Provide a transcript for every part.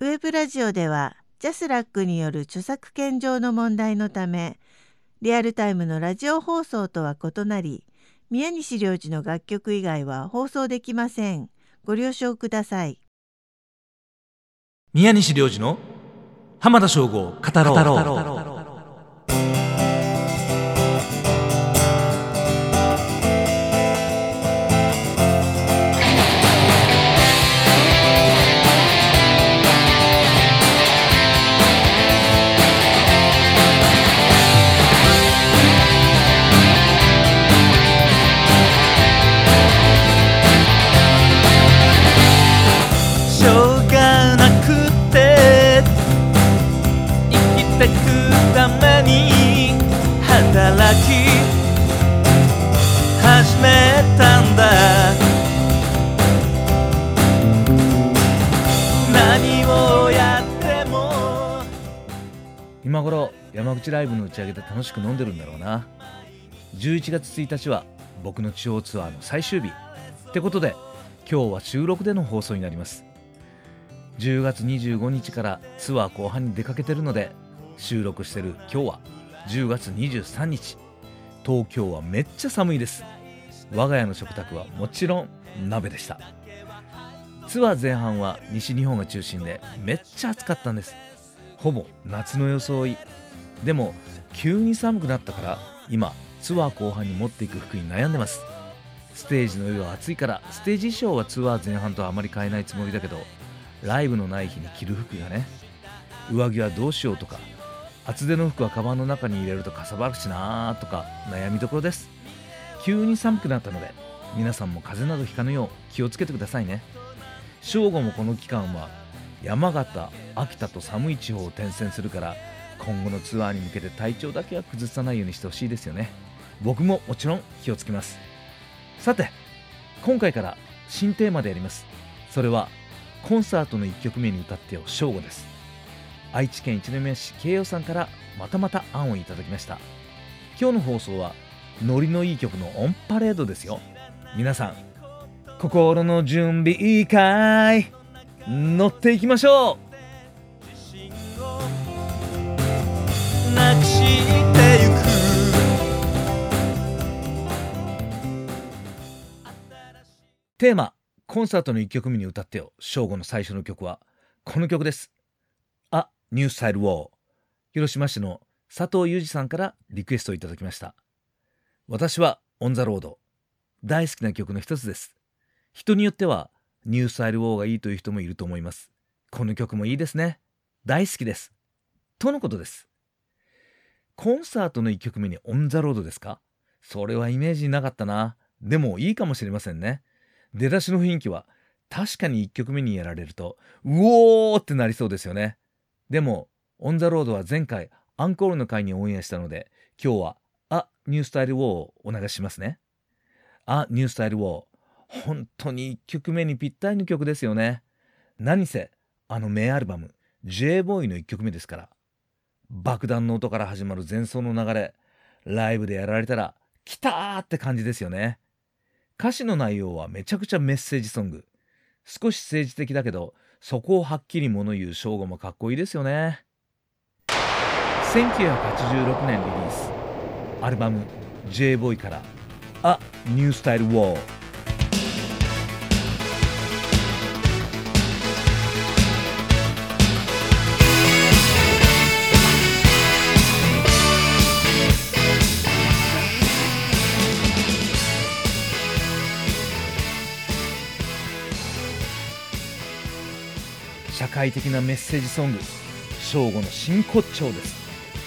プープラジオではジャスラックによる著作権上の問題のため、リアルタイムのラジオ放送とは異なり、宮西良治の楽曲以外は放送できません。ご了承ください。 宮西良治の浜田省吾語ろう。しょうがなくて生きてくために働き始めたんだ。何をやっても今頃山口ライブの打ち上げで楽しく飲んでるんだろうな。11月1日は僕の地方ツアーの最終日ってことで、今日は収録での放送になります。10月25日からツアー後半に出かけてるので、収録してる今日は10月23日、東京はめっちゃ寒いです。我が家の食卓はもちろん鍋でした。ツアー前半は西日本が中心でめっちゃ暑かったんです。ほぼ夏の装いでも急に寒くなったから、今ツアー後半に持っていく服に悩んでます。ステージの夜は暑いから、ステージ衣装はツアー前半とあまり変えないつもりだけど、ライブのない日に着る服がね、上着はどうしようとか、厚手の服はカバンの中に入れるとかさばるしなーとか悩みどころです。急に寒くなったので、皆さんも風邪などひかぬよう気をつけてくださいね。正午もこの期間は山形、秋田と寒い地方を転戦するから、今後のツアーに向けて体調だけは崩さないようにしてほしいですよね。僕ももちろん気をつけます。さて、今回から新テーマでやります。それはコンサートの1曲目に歌ってよ正午です。愛知県一宮市慶応さんからまた案をいただきました。今日の放送はノリのいい曲のオンパレードですよ。皆さん、心の準備いいかい？乗っていきましょう。自信をなくしてゆく。テーマ、コンサートの1曲目に歌ってよ正午の最初の曲はこの曲です。A New Style War。 広島市の佐藤裕二さんからリクエストをいただきました。私はオンザロード大好きな曲の一つです。人によってはニュースタイルウォーがいいという人もいると思います。この曲もいいですね。大好きですとのことです。コンサートの1曲目にオンザロードですか？それはイメージになかったな。でもいいかもしれませんね。出だしの雰囲気は確かに1曲目にやられるとうおーってなりそうですよね。でもオンザロードは前回アンコールの回にオンエアしたので、今日はA New Style Warをお流ししますね。A New Style War、 本当に1曲目にぴったりの曲ですよね。何せあの名アルバム J ボーイの1曲目ですから。爆弾の音から始まる前奏の流れ、ライブでやられたら来たーって感じですよね。歌詞の内容はめちゃくちゃメッセージソング。少し政治的だけど、そこをはっきり物言う正吾もかっこいいですよね。1986年リリース、アルバム J ボーイから A New Style War。社会的なメッセージソング、正吾の真骨頂です。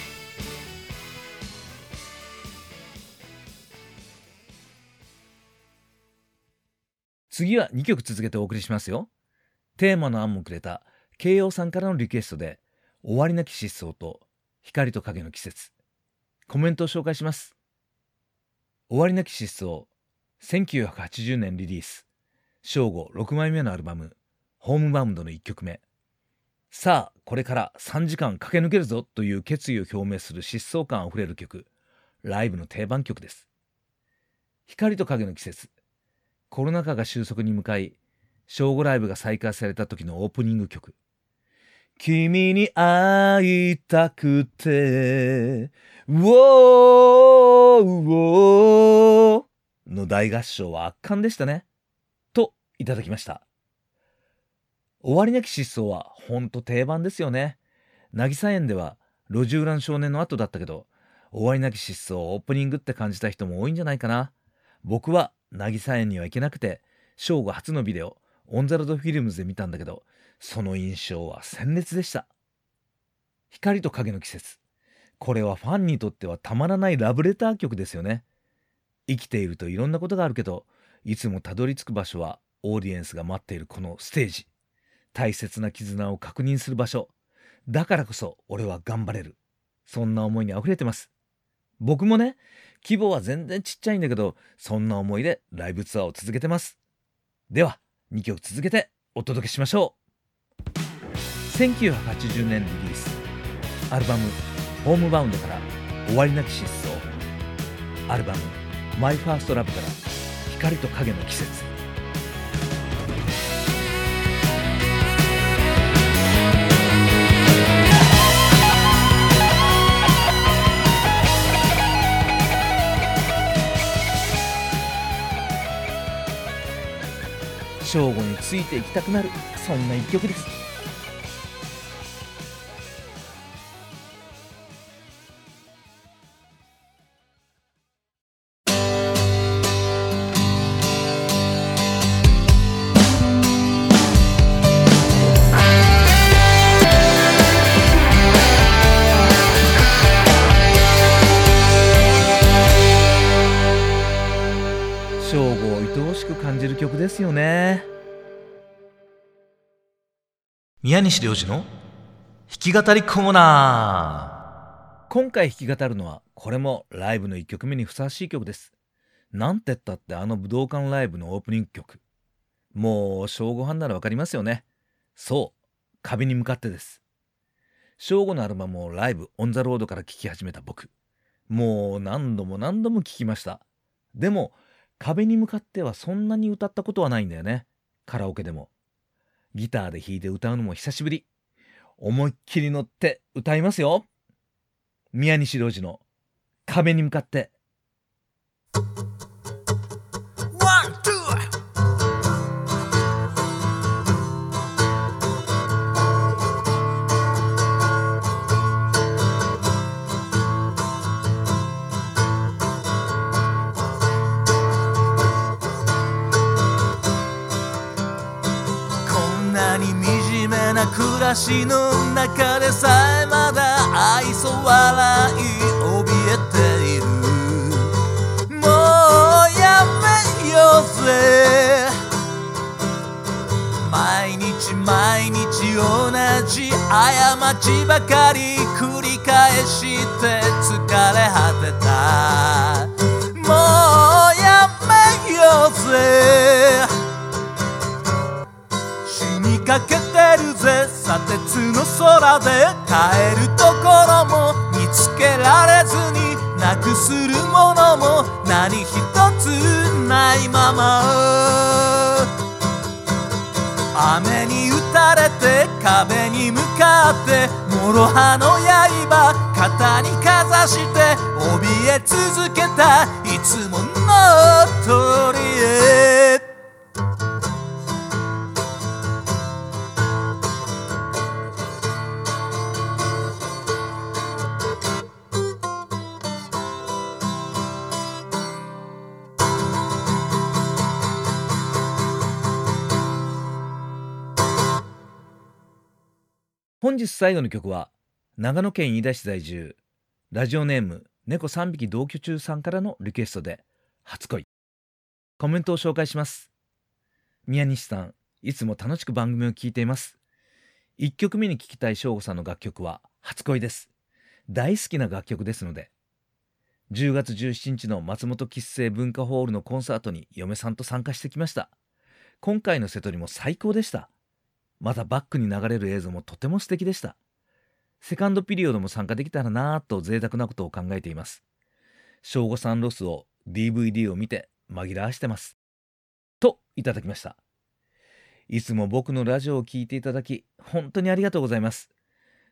次は2曲続けてお送りしますよ。テーマの案もくれた慶応さんからのリクエストで、終わりなき疾走と光と影の季節。コメントを紹介します。終わりなき疾走、1980年リリース、正吾6枚目のアルバムホームバウンドの1曲目。さあこれから3時間駆け抜けるぞという決意を表明する疾走感あふれる曲、ライブの定番曲です。光と影の季節、コロナ禍が収束に向かい正午ライブが再開された時のオープニング曲。 君に会いたくてウォーウォーの大合唱は圧巻でしたねといただきました。終わりなき失踪はほんと定番ですよね。渚園では路地裏の少年の後だったけど、終わりなき失踪オープニングって感じた人も多いんじゃないかな。僕は渚園には行けなくて、正午初のビデオオンザロードフィルムズで見たんだけど、その印象は鮮烈でした。光と影の季節、これはファンにとってはたまらないラブレター曲ですよね。生きているといろんなことがあるけど、いつもたどり着く場所はオーディエンスが待っているこのステージ、大切な絆を確認する場所だからこそ俺は頑張れる、そんな思いにあふれてます。僕もね、規模は全然ちっちゃいんだけど、そんな思いでライブツアーを続けてます。では2曲続けてお届けしましょう。1980年リリースアルバムホームバウンドから終わりなき失踪、アルバムマイファーストラブから光と影の季節。正午についていきたくなる、そんな一曲です。正午を愛おしく感じる曲ですよね。宮西良二の弾き語りコーナー。今回弾き語るのはこれもライブの1曲目にふさわしい曲です。なんて言ったって武道館ライブのオープニング曲。もう正午半ならわかりますよね。そう、壁に向かってです。正午のアルバムをライブオンザロードから聴き始めた僕、もう何度も聴きました。でも壁に向かってはそんなに歌ったことはないんだよね。カラオケでもギターで弾いて歌うのも久しぶり。思いっきり乗って歌いますよ。宮西良二の壁に向かって。ワン、ツー。暮らしの中でさえまだ愛想笑い怯えている。もうやめようぜ。毎日同じ過ちばかり繰り返して疲れ果てた。もうやめようぜ。死にかけてるぜ。砂鉄の空で帰るところも見つけられずに、なくするものも何一つないまま、雨に打たれて壁に向かって諸刃の刃肩にかざして怯え続けたいつもの通りへ。本日最後の曲は長野県飯田市在住ラジオネーム猫3匹同居中さんからのリクエストで初恋。コメントを紹介します。宮西さん、いつも楽しく番組を聞いています。1曲目に聴きたい翔吾さんの楽曲は初恋です。大好きな楽曲ですので。10月17日の松本喫成文化ホールのコンサートに嫁さんと参加してきました。今回の瀬戸りも最高でした。またバックに流れる映像もとても素敵でした。セカンドピリオドも参加できたらなぁと贅沢なことを考えています。正午さんロスを DVD を見て紛らわしてます。といただきました。いつも僕のラジオを聞いていただき本当にありがとうございます。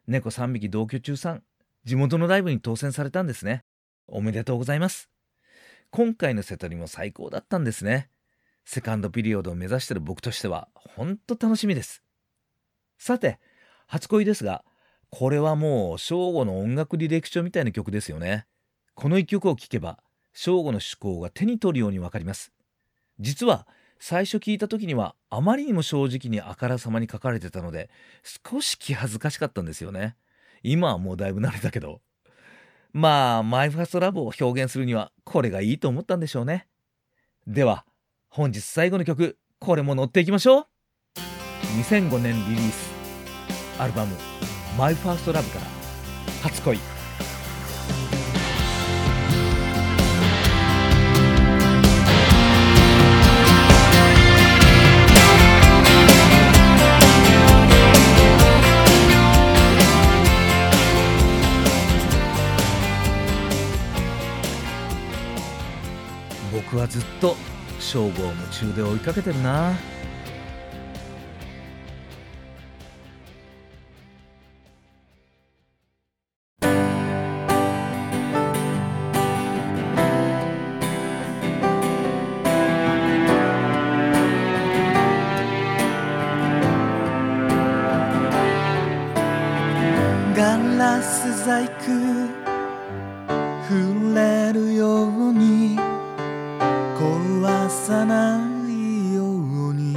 猫3匹同居中3、地元のライブに当選されたんですね。おめでとうございます。今回のセトリも最高だったんですね。セカンドピリオドを目指している僕としてはほんと楽しみです。さて、初恋ですが、これはもう正吾の音楽履歴書みたいな曲ですよね。この一曲を聴けば正吾の趣向が手に取るようにわかります。実は最初聞いた時にはあまりにも正直にあからさまに書かれてたので少し気恥ずかしかったんですよね。今はもうだいぶ慣れたけど、まあマイファーストラブを表現するにはこれがいいと思ったんでしょうね。では本日最後の曲、これも乗っていきましょう。2005年リリースアルバムマイファーストラブから初恋。僕はずっと正吾を夢中で追いかけてるな。 ガラス細工触れるように壊さないように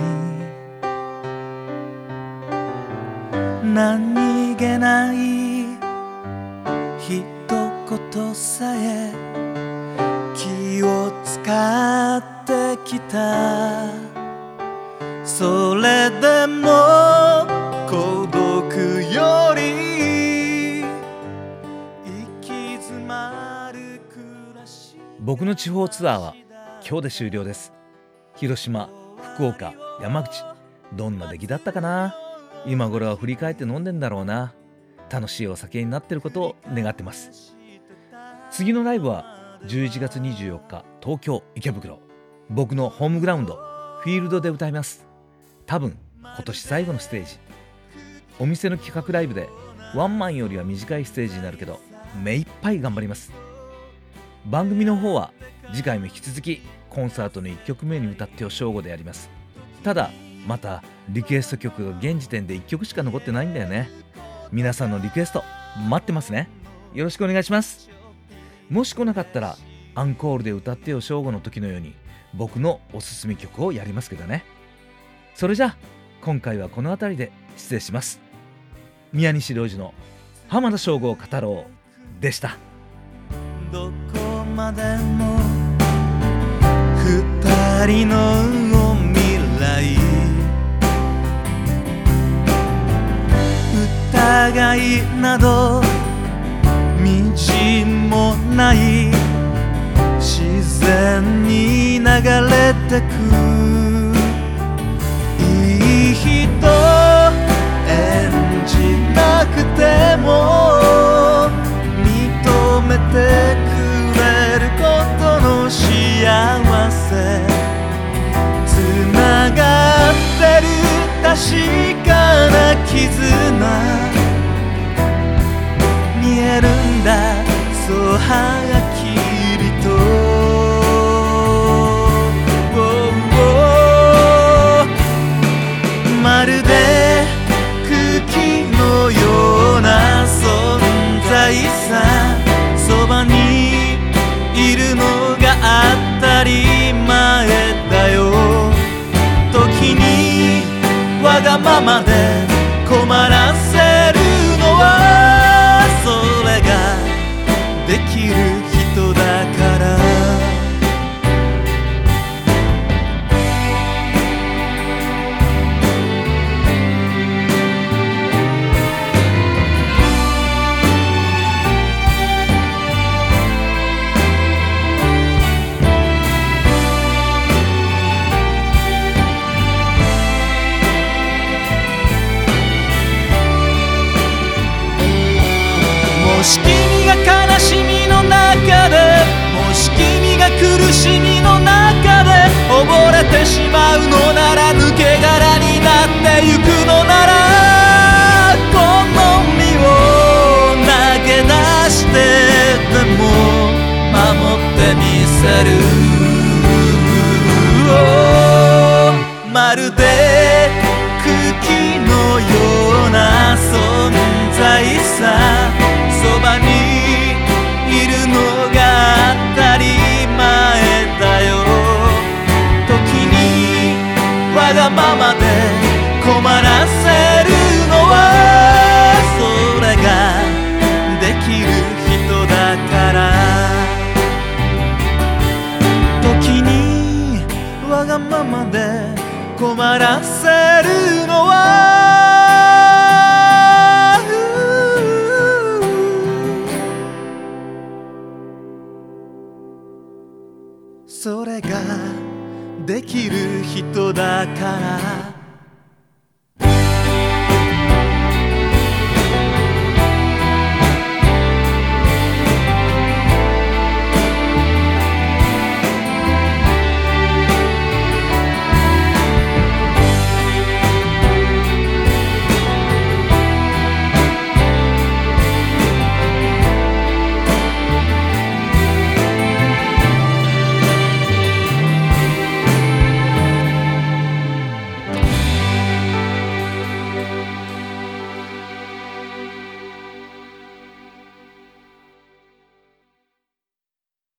何気ない一言さえ気を使ってきた。それでも孤独より行き詰まる暮らし。 僕の地方ツアーは今日で終了です。広島、福岡、山口、どんな出来だったかな。今頃は振り返って飲んでんだろうな。楽しいお酒になってることを願ってます。次のライブは11月24日東京池袋、僕のホームグラウンドフィールドで歌います。多分今年最後のステージ。お店の企画ライブでワンマンよりは短いステージになるけど目いっぱい頑張ります。番組の方は次回も引き続きコンサートの1曲目に歌ってよ正吾でやります。ただまたリクエスト曲が現時点で1曲しか残ってないんだよね。皆さんのリクエスト待ってますね。よろしくお願いします。もし来なかったらアンコールで歌ってよ正吾の時のように僕のおすすめ曲をやりますけどね。それじゃあ今回はこの辺りで失礼します。宮西良二の浜田省吾を語ろうでした。 どこまでも二人の未来、疑いなどみじんもない自然に流れてく。いい人演じなくても認めてくれることの幸せ、つながってる確かな絆、見えるんだそうはっきりと。まるで空気のような存在さ、そばにいるのが当たり前だよ。時にわがままで困らせるのはそれができる人だから。もし君が悲しみの中で、もし君が苦しみの中で溺れてしまうのなら、抜け殻になってゆくのなら、この身をる